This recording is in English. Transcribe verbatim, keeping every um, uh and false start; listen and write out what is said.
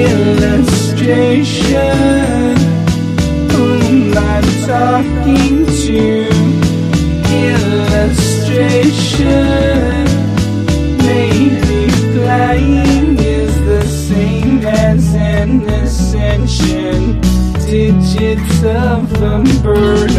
illustration. Whom I'm talking to? Illustration. Maybe flying is the same as an ascension. Digits of a bird.